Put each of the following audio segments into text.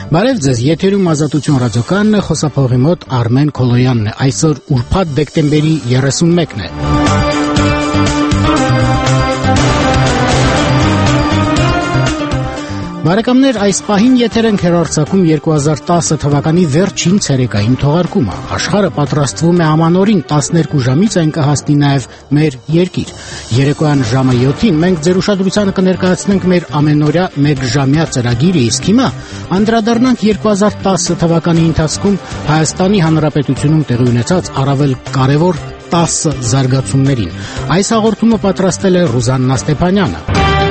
Բարև ձեզ, եթերում Ազատություն ռադիոկայանն է, խոսափողի մոտ Արմեն Քոլոյանն է։ Այսօր ուրբաթ դեկտեմբերի 31-ն է։ Բարեկամներ, այս պահին եթեր ենք հեռարձակում 2010 թվականի վերջին ցերեկային թողարկումը։ Աշխարհը պատրաստվում է ամանորին 12 ժամից այն կհասնի նաև մեր երկիր։ Երեկոյան ժամը 7-ին մենք ձեր ուշադրությանը կներկայացնենք մեր ամենօրյա 1 ժամյա ծրագիրը, իսկ հիմա անդրադառնանք 2010 թվականի ընթացքում Հայաստանի Հանրապետությունում տեղի ունեցած առավել կարևոր 10 զարգացումներին։ Այս հաղորդումը պատրաստել է Ռուզաննա Ստեփանյանը։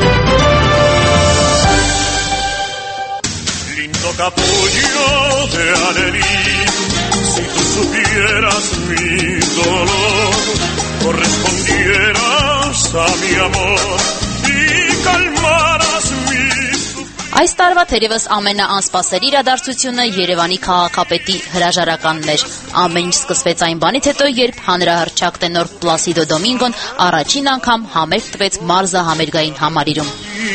Capullo de Alelí, si tú supieras mi dolor, correspondieras a mi amor y calmaras mi sufrimiento. Այս տարվա թերևս ամենաանսպասելի իրադարձությունը Երևանի քաղաքապետի հրաժարականն էր։ Ամեն ինչ սկսվեց այն բանից հետո, երբ հանրահռչակ տենոր Պլասիդո Դոմինգոն առաջին անգամ համերգ տվեց մարզահամերգային համարիրում։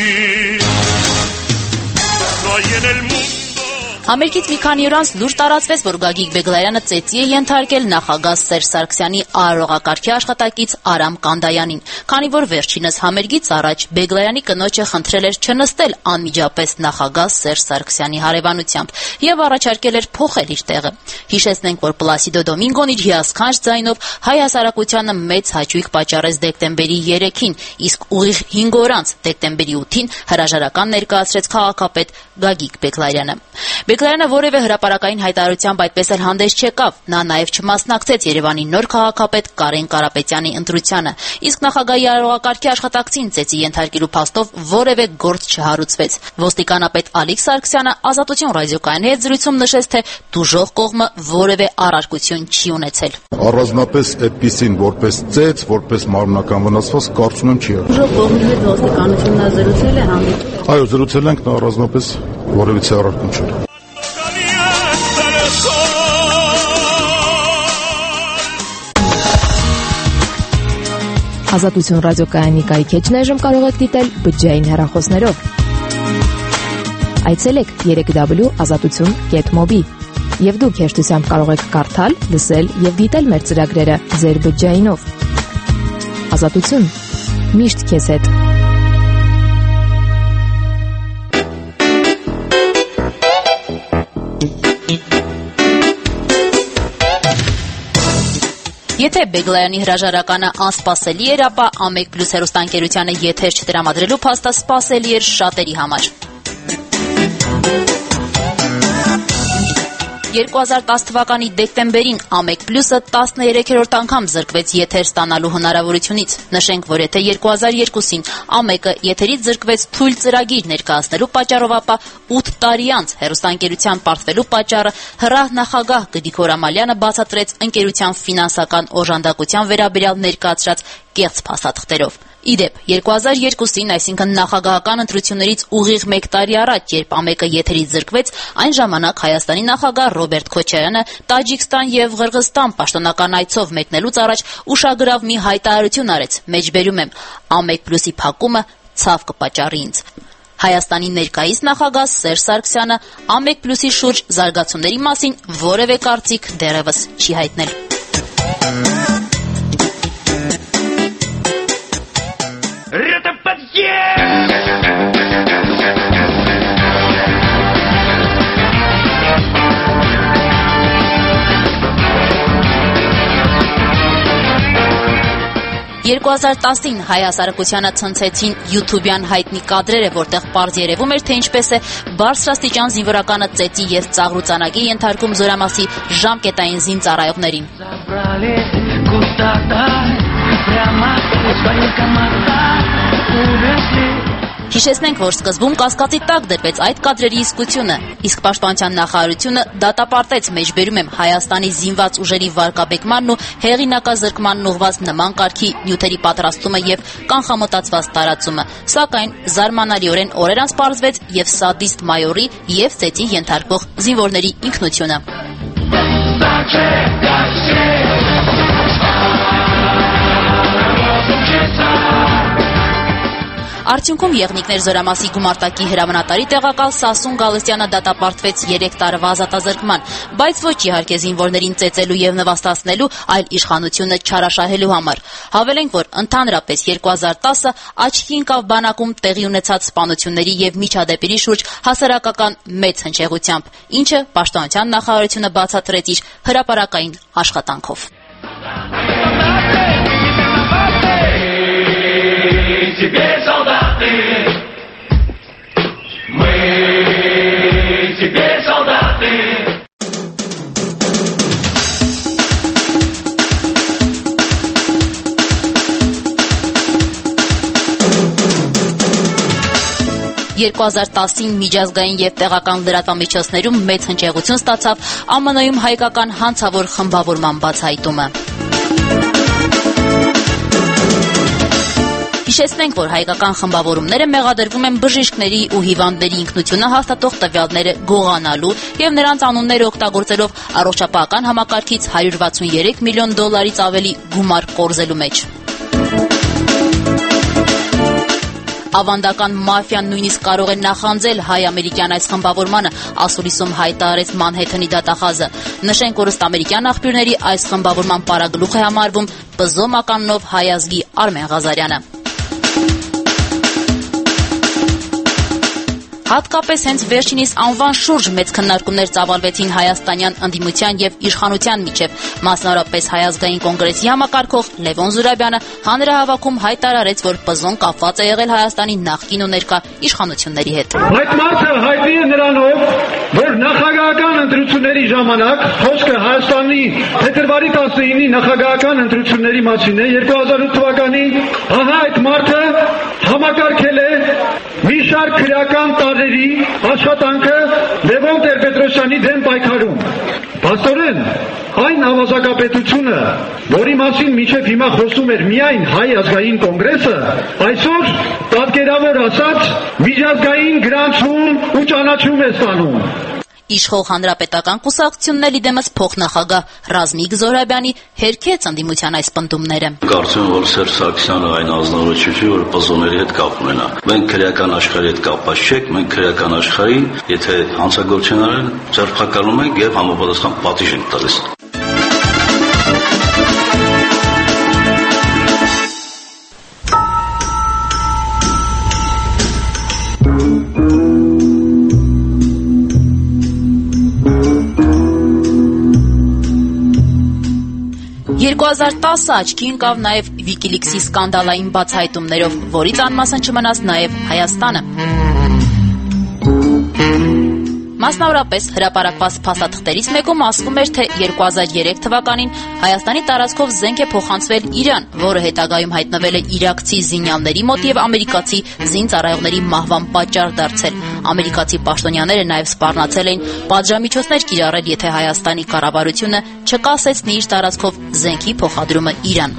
Համերգից մի քանի օր անց լուր տարածվեց, որ Գագիկ Բեգլարյանը ծեծի է ենթարկել նախագահ Սերժ Սարգսյանի արարողակարգի աշխատակից Արամ Կանդայանին, քանի որ վերջինս համերգից առաջ Բեգլարյանի կնոջը խնդրել էր չնստել անմիջապես նախագահ Սերժ Սարգսյանի հարևանությամբ եւ առաջարկել էր փոխել իր տեղը։ Հիշեցնենք, որ Պլասիդո Դոմինգոն իր հիասքանչ ձայնով հայ հասարակությանը մեծ հաճույք պատճառեց դեկտեմբերի 3-ին, իսկ ուղիղ 5 օր անց դեկտեմբերի 8-ին հրաժարական ներկայացրեց քաղաքապետ Գագիկ Բեգլարյանը։ Բեգլարյանը որևէ հրապարակային հայտարարությամբ այդպես էլ հանդես չեկավ, նա նաև չմասնակցեց Երևանի նոր քաղաքապետ Կարեն Կարապետյանի ընտրությանը, իսկ նախագահի արարողակարգի աշխատակցին ծեծի ենթարկելու փաստով որևէ գործ չհարուցվեց։ Ոստիկանապետ Ալիկ Սարգսյանը Ազատություն ռադիոկայանի հետ զրույցում նշեց, թե դուժող կողմը որևէ առարկություն չի ունեցել։ Առանձնապես այդպիսին որպես ծեծ, որպես մարմնական վնասված կարծում եմ չի եղել։ Դուժող կողմի հետ ոստիկանությունը զրուցել է հանդիպում։ Այո, զրուցել ենք, նա առանձնապես որևիցե առարկում չէ։ Ազատություն ռադիոկայանի կայքեջն այժմ կարող եք դիտել բջջային հեռախոսներով։ Այցելեք 3w.azatutun.mobi եւ դուք հեշտությամբ կարող եք կարդալ, լսել եւ դիտել մեր ծրագրերը ձեր բջջայինով։ Ազատություն, միշտ քեզ հետ։ Եթե Բեգլարյանի հրաժարականը անսպասելի էր, ապա Ամեկ+ հեռուստաընկերությանը եթեր չտրամադրելու փաստը սպասելի էր շատերի համար։ 2010 թվականի դեկտեմբերին Ամեկ+-ը 13-րդ անգամ զրկվեց եթեր ստանալու հնարավորությունից։ Նշենք, որ եթե 2002-ին Ամեկը եթերից զրկվեց թույլ ծրագիր ներկայացնելու պատճառով, ապա 8 տարի անց հեռուստաընկերության պարտվելու պատճառը հրահ նախագահ Գդիկ Օրամալյանը բացատրեց ընկերության ֆինանսական օժանդակության վերաբերյալ ներկայացրած կեղծ փաստաթղթերով։ Իդեպ, 2002-ին, այսինքն նախագահական ընտրություններից ուղիղ 1 տարի առաջ, երբ Ամեկը եթերից զրկվեց, այն ժամանակ Հայաստանի նախագահ Ռոբերտ Քոչարյանը Տաջիկստան եւ Ղրղստան պաշտոնական այցով մեկնելուց առաջ ուշագրավ մի հայտարարություն արեց, մեջբերում եմ. Ամեկ+-ի փակումը ցավ կպատճառի ինձ։ Հայաստանի ներկայիս նախագահ Սերժ Սարգսյանը Ամեկ+-ի շուրջ զարգացումների մասին որևէ կարծիք դեռևս չի հայտնել։ Это подъезд! «2010-ին հայ հասարակությանը ցնցեցին յութուբյան հայտնի կադրերը, որտեղ պարզ երևում էր, թե ինչպես է բարձրաստիճան զինվորականը ծեծի եւ ծաղրուծանակի ենթարկում զորամասի ժամկետային զինծառայողներին։ Հիշեցնենք, որ սկզբում կասկածի տակ դրվեց այդ կադրերի իսկությունը, իսկ Պաշտպանության նախարարությունը դատապարտեց, մեջբերում եմ, Հայաստանի զինված ուժերի վարկաբեկմանն ու հեղինակազրկմանն ուղղված նման կարգի նյութերի պատրաստումը եւ կանխամտածված տարածումը, սակայն զարմանալիորեն օրեր անց պարզվեց եւ սադիստ մայորի եւ ծեծի ենթարկվող զինվորների ինքնությունը։ Արդյունքում եղնիկներ զորամասի գումարտակի հրամանատարի տեղակալ Սասուն Գալստյանը դատապարտվեց 3 տարվա ազատազրկման, բայց ոչ իհարկե զինվորներին ծեծելու եւ նվաստացնելու, այլ իշխանությունը չարաշահելու համար։ Հավելենք, որ ընդհանրապես 2010-ը աչքի ընկավ բանակում տեղի ունեցած սպանությունների եւ միջադեպերի շուրջ հասարակական մեծ հնչեղությամբ, ինչը Պաշտպանության նախարարությունը բացատրեց իր հրապարակային աշխատանքով։ «2010-ին միջազգային եւ տեղական լրատվամիջոցներում մեծ հնչեղություն ստացավ ԱՄՆ-ում հայկական հանցավոր խմբավորման բացահայտումը։ Հիշեցնենք, որ հայկական խմբավորումները մեղադրվում են բժիշկների ու հիվանդների ինքնությունը հաստատող տվյալները գողանալու եւ նրանց անունները օգտագործելով առողջապահական համակարգից $163 միլիոն ավելի գումար կորզելու մեջ։ Ավանդական մաֆիան նույնիսկ կարող է նախանձել հայ-ամերիկյան այս խմբավորմանը, ասուլիսում հայտարարեց Մանհեթենի դատախազը։ Նշենք, որ ըստ ամերիկյան աղբյուրների այս խմբավորման պարագլուխ է համարվում ՊԶՈ մականունով հայ ազգի Արմեն Ղազարյանը։ Հատկապես հենց վերջինիս անվան շուրջ մեծ քննարկումներ ծավալվեցին հայաստանյան ընդդիմության եւ իշխանության միջև, մասնավորապես Հայ ազգային կոնգրեսի համակարգող Լևոն Զուրաբյանը հանրահավաքում հայտարարեց, որ ՊԶՕ-ն կապված է եղել Հայաստանի նախկին ու ներկա իշխանությունների հետ։ Այդ մարդը հայտնի է նրանով, որ նախագահական ընտրությունների ժամանակ խոսքը Հայաստանի փետրվարի 19-ի նախագահական ընտրությունների մասին է 2008 թվականի, ահա այդ մարդը համակարգել է մի շարք քրեական տարերի աշխատանքը Լևոն Տեր-Պետրոսյանի դեմ պայքարում։ Փաստորեն, այն ավազակապետությունը, որի մասին մինչև հիմա խոսում էր միայն Հայ ազգային կոնգրեսը, այսօր պատկերավոր ասած միջազգային գրանցում ու ճանաչում է ստանում։ Իշխող հանրապետական կուսակցությունն էլ իդեմս փոխնախագահ Ռազմիկ Զոհրաբյանի հերքեց ընդդիմության այս պնդումները։ Կարծում եմ, որ Սերժ Սարգսյանը այն ազնվորը չի, որ ՊԶՕ-ների հետ կապ ունենա։ Մենք քրեական աշխարհի հետ կապված չենք, մենք քրեական աշխարհին, եթե հանցագործություն արեն, ձերբակալում ենք եւ համապատասխան պատիժ ենք տալիս։ Աչքի ընկավ նաև Wikileaks-ի սկանդալային բացահայտումներով, որից անմասն չմնաց նաև Հայաստանը։ Մասնավորապես հրապարակված փաստաթղթերից մեկում ասվում էր, թե 2003 թվականին Հայաստանի տարածքով զենք է փոխանցվել Իրան, որը հետագայում հայտնվել է իրաքցի զինյալների մոտ եւ ամերիկացի զինծառայողների մահվան պատճառ դարձել։ Ամերիկացի պաշտոնյաները նաև սպառնացել էին պատժամիջոցներ կիրառել, եթե Հայաստանի կառավարությունը չկասեցնի իր տարածքով զենքի փոխադրումը Իրան։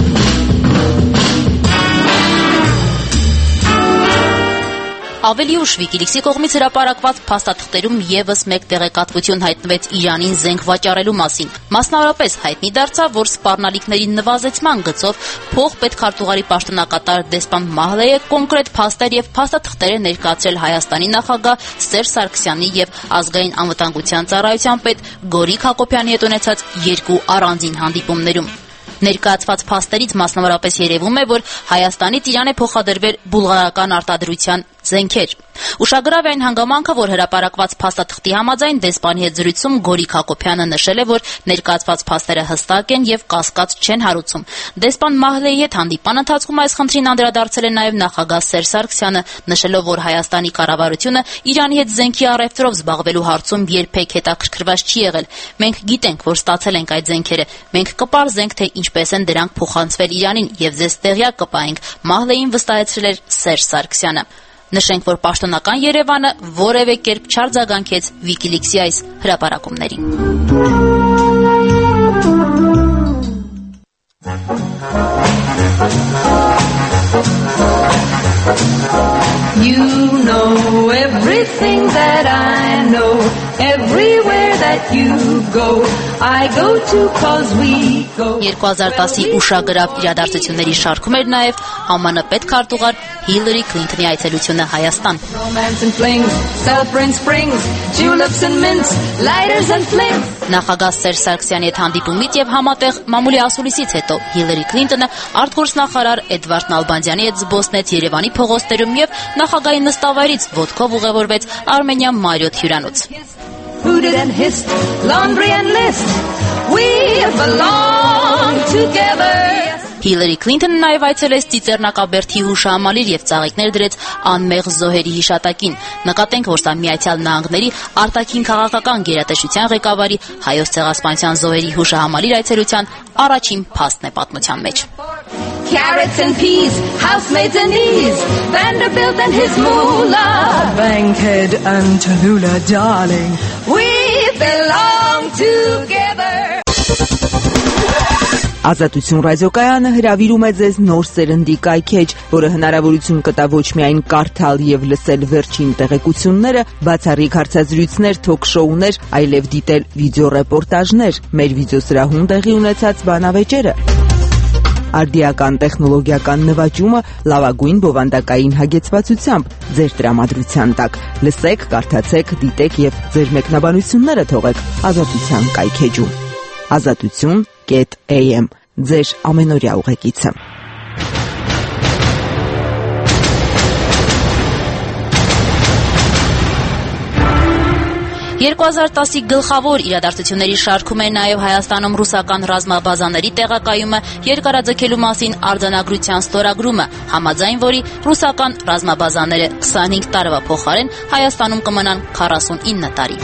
Ավելի ուշ Wikileaks-ի կողմից հրապարակված փաստաթղթերում եւս մեկ տեղեկատվություն հայտնվեց Իրանին զենք վաճառելու մասին։ Մասնավորապես հայտնի դարձավ, որ սպառնալիքների նվազեցման գծով փոխպետքարտուղարի պաշտոնակատար դեսպան Մահլեյը կոնկրետ փաստեր եւ փաստաթղթեր է ներկայացրել Հայաստանի նախագահ Սերժ Սարգսյանի եւ ազգային անվտանգության ծառայության պետ Գորիկ Հակոբյանի հետ ունեցած երկու առանձին հանդիպումներում։ Ներկայացված փաստերից մասնավորապես երևում է, որ Հայաստանից Իրան է փոխադրվել բուլղարական արտադրության զենքեր։ Ուշագրավ է այն հանգամանքը, որ հրապարակված փաստաթղթի համաձայն դեսպանի հետ զրույցում Գորիկ Հակոբյանը նշել է, որ ներկայացված փաստերը հստակ են եւ կասկած չեն հարուցում։ Դեսպան Մահլեի հետ հանդիպման ընթացքում այս խնդրին անդրադարձել է նաեւ նախագահ Սերժ Սարգսյանը, նշելով, որ Հայաստանի կառավարությունը Իրանի հետ զենքի առևտրով զբաղվելու հարցում երբեք հետաքրքրված չի եղել։ Մենք գիտենք, որ ստացել ենք այդ զենքերը։ Մենք կպարզենք, թե ինչպես են դրանք փոխանցվել Իրանին եւ ձեզ տեղյակ կպահենք, Մահլեին վստահեցրել էր Սերժ Սարգսյանը։ Նշենք, որ պաշտոնական Երևանը որևէ կերպ չարձագանքեց Wikileaks-ի այս հրապարակումներին։ You know everything that I know, everywhere that that you go. I go too cause we go. 2010-ի ուշագրավ իրադարձությունների շարքում էր նաև ԱՄՆ պետքարտուղար Հիլարի Քլինթոնի այցելությունը Հայաստան։ Romance and flings, celebrant springs, tulips and mints, lighters and flings. Նախագահ Սերժ Սարգսյանի հետ հանդիպումից եւ համատեղ մամուլի ասուլիսից հետո Հիլարի Քլինթոնը արտգործնախարար Էդվարդ Նալբանդյանի հետ զբոսնեց Երևանի փողոցներում եւ նախագահի նստավայրից ոտքով ուղևորվեց Արմենիա Մարիոթ հյուրանոց։ Hooted and hissed, laundry and list, we belong together. Հիլարի Քլինթոնը նաև այցելեց Ծիծեռնակաբերդի հուշահամալիր եւ ծաղիկներ դրեց անմեղ զոհերի հիշատակին։ Նկատենք, որ սա Միացյալ Նահանգների արտաքին քաղաքական գերատեսչության ղեկավարի Հայոց ցեղասպանության զոհերի հուշահամալիր այցելության առաջին փաստն է պատմության մեջ։ Carrots and peas, housemaids and ease, Vanderbilt and his moolah, Bankhead and Tallulah, darling, we belong together. Ազատություն ռադիոկայանը հրավիրում է ձեզ նոր սերնդի կայքեջ, որը հնարավորություն կտա ոչ միայն կարդալ եւ լսել վերջին տեղեկությունները, բացառիկ հարցազրույցներ, թոք-շոուներ, այլև դիտել վիդեոռեպորտաժներ, մեր վիդեոսրահում տեղի ունեցած բանավեճերը, արդիական տեխնոլոգիական նվաճումը լավագույն բովանդակային հագեցվածությամբ ձեր տրամադրության տակ։ Լսեք, կարդացեք, դիտեք եւ ձեր մեկնաբանությունները թողեք Ազատության կայքեջում։ Azatutun.am ձեր ամենօրյա ուղեկիցը։ 2010-ի գլխավոր իրադարձությունների շարքում է նաև Հայաստանում ռուսական ռազմաբազաների տեղակայումը երկարաձգելու մասին արձանագրության ստորագրումը, համաձայն որի ռուսական ռազմաբազաները 25 տարվա փոխարեն Հայաստանում կմնան 49 տարի։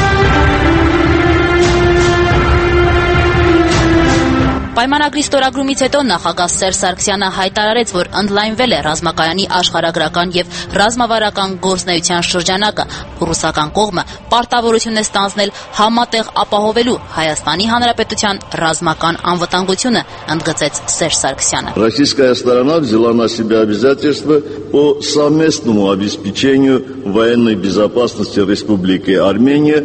Պայմանագրի ստորագրումից հետո նախագահ Սերժ Սարգսյանը հայտարարեց, որ ընդլայնվել է ռազմակայանի աշխարհագրական եւ ռազմավարական գործունեության шրջանակը։ Ռուսական կողմը պարտավորություն է ստանձնել համատեղ ապահովելու Հայաստանի Հանրապետության ռազմական անվտանգությունը, ընդգծեց Սերժ Սարգսյանը։ Российская сторона взяла на себя обязательства по совместному обеспечению военной безопасности Республики Армения.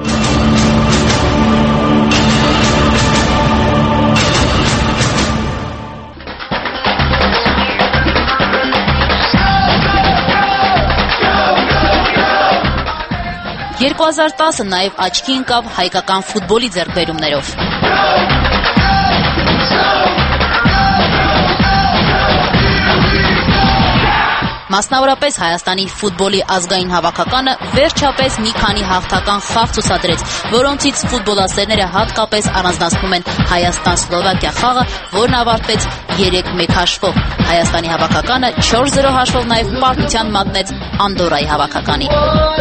«2010-ը նաև աչքի ընկավ հայկական ֆուտբոլի ձեռքբերումներով։ Մասնավորապես Հայաստանի ֆուտբոլի ազգային հավաքականը վերջապես մի քանի հաղթական խաղ ցուցադրեց, որոնցից ֆուտբոլասերները հատկապես առանձնացնում են Հայաստան-Սլովակիա խաղը, որն ավարտվեց 3-1 հաշվով։ Հայաստանի հավաքականը 4-0 հաշվով նաև պարտության մատնեց Անդորայի հավաքականի։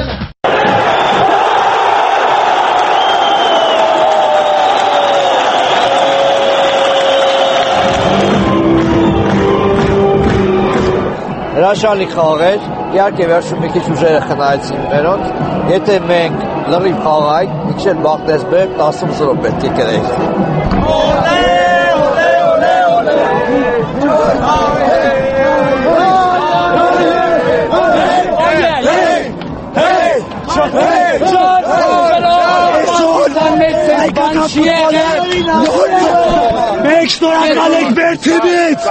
Հրաշալի խաղ էր, իհարկե վերջում մի քիչ ուժերը խնայեցին մերոնց, եթե մենք լրիվ խաղայինք, մի քիչ էլ բախտես բերք 10-0 պետք է կրեինք։ Մենք շնորհակալ ենք մեր թիմից։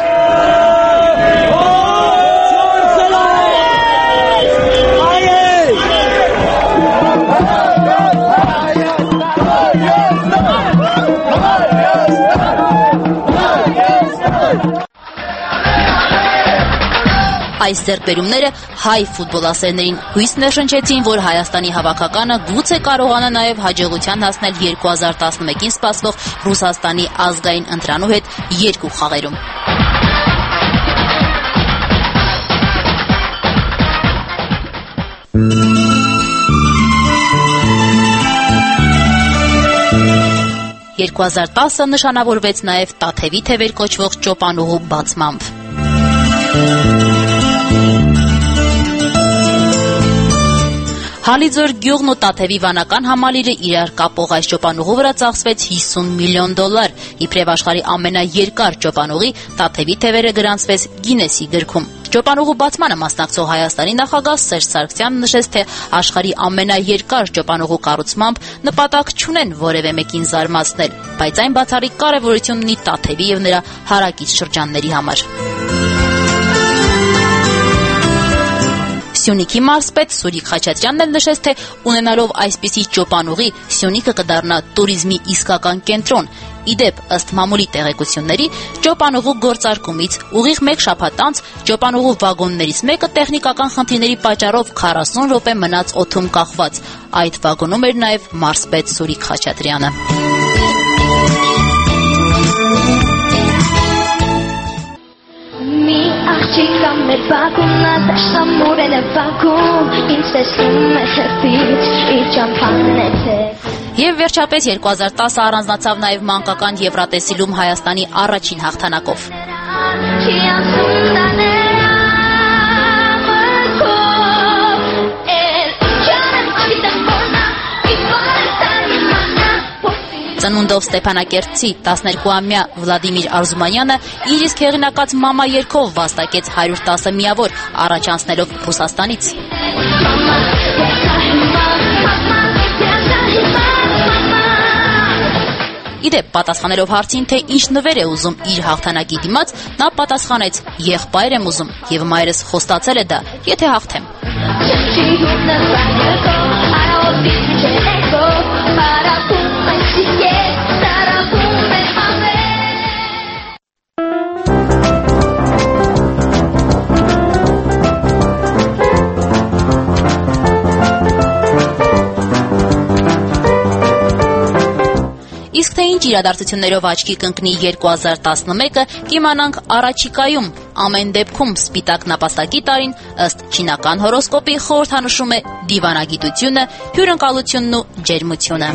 Այս ձեռքբերումները հայ ֆուտբոլասերներին հույս ներշնչեցին, որ Հայաստանի հավաքականը գուցե կարողանա նաև հաջողության հասնել 2011-ին սպասվող Ռուսաստանի ազգային ընտրանու հետ 2 խաղերում։ «2010-ը նշանավորվեց նաև Տաթևի թևեր կոչվող ճոպանուղու բացմամբ։ Հալիձոր գյուղն ու Տաթևի վանական համալիրը իրար կապող այս ճոպանուղու վրա ծախսվեց $50 միլիոն։ Իբրև աշխարհի ամենաերկար ճոպանուղի Տաթևի թևերը գրանցվեց Գինեսի գրքում։ Ճոպանուղու բացմանը մասնակցող Հայաստանի նախագահ Սերժ Սարգսյանն նշեց, թե աշխարհի ամենաերկար ճոպանուղու կառուցմամբ նպատակ չունեն որևէ մեկին զարմացնել, բայց այն բացառիկ կարևորություն ունի Տաթևի եւ նրա հարակից շրջանների համար։ Սյունիքի մարզպետ Սուրիկ Խաչատրյանն էլ նշեց, թե ունենալով այսպիսի ճոպանուղի Սյունիքը կդառնա տուրիզմի իսկական կենտրոն։ Իդեպ, ըստ մամուլի տեղեկությունների, ճոպանուղու գործարկումից ուղիղ 1 շաբաթ անց ճոպանուղու վագոններից մեկը տեխնիկական խնդիրների պատճառով 40 րոպե մնաց օդում կախված։ Այդ վագոնում էր նաև մարզպետ Սուրիկ Խաչատրյանը։ Աղջիկա մեր բակումնա դաշտամուր էլ է բակում ինձ տեսնում է թեպից իր ճամփան է թե Եվ վերջապես 2010 առանձնացավ նաև մանկական Եվրատեսիլում Հայաստանի առաջին հաղթանակով։ Ծնունդով Ստեփանակերտցի 12-ամյա Վլադիմիր Արզումանյանը իր իսկ հեղինակած «Մամա» երգով վաստակեց 110 միավոր, առաջ անցնելով Ռուսաստանից։ Իդեպ, պատասխանելով հարցին, թե ինչ նվեր է ուզում իր հաղթանակի դիմաց, նա պատասխանեց. «Եղբայր եմ ուզում, եւ մայրս խոստացել է դա, եթե հաղթեմ»։ Իսկ թե ինչ իրադարձություններով աչքի կընկնի 2011-ը, կիմանանք առաջիկայում։ Ամեն դեպքում սպիտակ նապաստակի տարին, ըստ չինական հորոսկոպի, խորհրդանշում է դիվանագիտությունը, հյուրընկալությունն ու ջերմությունը։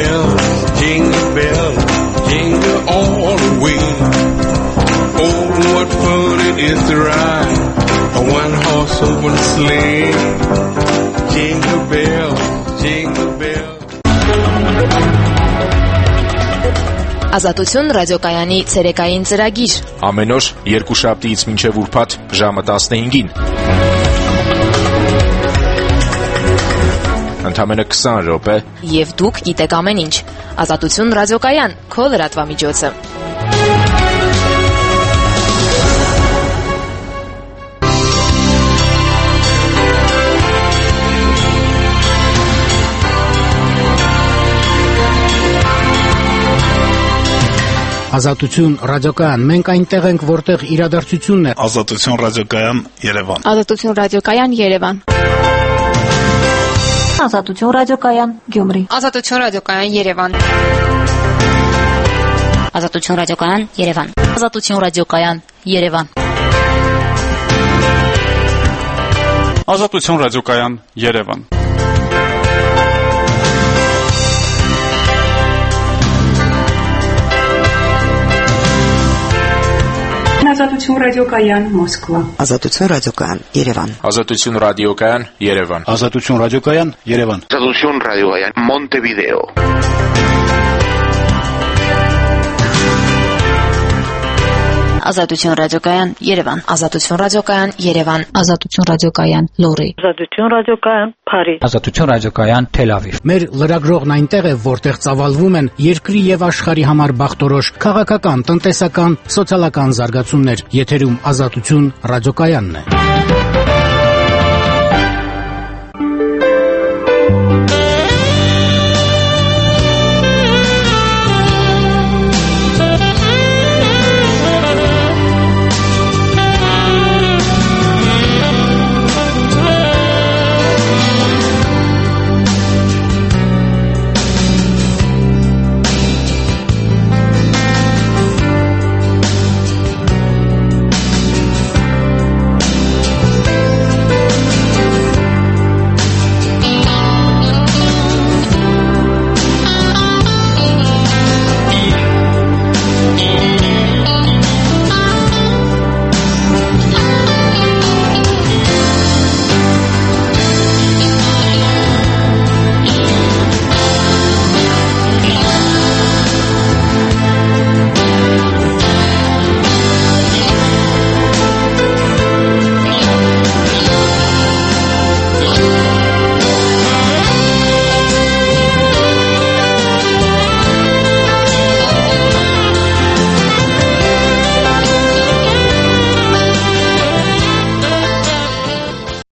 Ազատություն ռադիոկայանի ցերեկային ծրագիր։ Ամեն օր երկուշաբթիից մինչև ուրբաթ ժամը 15-ին։ Ընդամենը 20 րոպե։ Եվ դուք գիտեք ամեն ինչ։ Ազատություն ռադիոկայան, քո լրատվամիջոցը։ Ազատություն ռադիոկայան, մենք այնտեղ ենք, որտեղ իրադարձությունն է։ Ազատություն ռադիոկայան, Երևան։ Ազատություն ռադիոկայան, Երևան։ Ազատություն ռադիոկայան, Գյումրի։ Ազատություն ռադիոկայան, Երևան։ Ազատություն ռադիոկայան, Երևան։ Ազատություն ռադիոկայան, Երևան։ Ազատություն ռադիոկայան, Երևան։ Ազատություն ռադիոկայան, Մոսկվա։ Ազատություն ռադիոկայան, Երևան։ Ազատություն ռադիոկայան, Երևան։ Ազատություն ռադիոկայան, Երևան։ Ազատություն ռադիոկայան, Մոնտեվիդեո։ Ազատություն ռադիոկայան, Երևան։ Ազատություն ռադիոկայան, Երևան։ Ազատություն ռադիոկայան, Լոռի։ Ազատություն ռադիոկայան, Փարիզ։ Ազատություն ռադիոկայան, Թել Ավիվ։ Մեր լրագրողն այնտեղ է, որտեղ ծավալվում են երկրի եւ աշխարհի համար բախտորոշ քաղաքական, տնտեսական, սոցիալական զարգացումներ։ Եթերում Ազատություն ռադիոկայանն է։